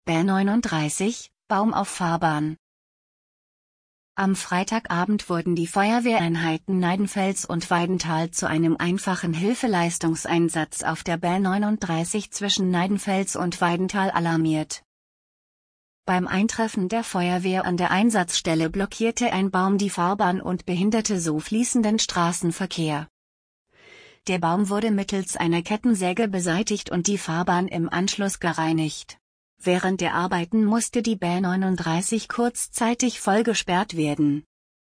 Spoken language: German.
B39, Baum auf Fahrbahn. Am Freitagabend wurden die Feuerwehreinheiten Neidenfels und Weidenthal zu einem einfachen Hilfeleistungseinsatz auf der B39 zwischen Neidenfels und Weidenthal alarmiert. Beim Eintreffen der Feuerwehr an der Einsatzstelle blockierte ein Baum die Fahrbahn und behinderte so fließenden Straßenverkehr. Der Baum wurde mittels einer Kettensäge beseitigt und die Fahrbahn im Anschluss gereinigt. Während der Arbeiten musste die B39 kurzzeitig voll gesperrt werden.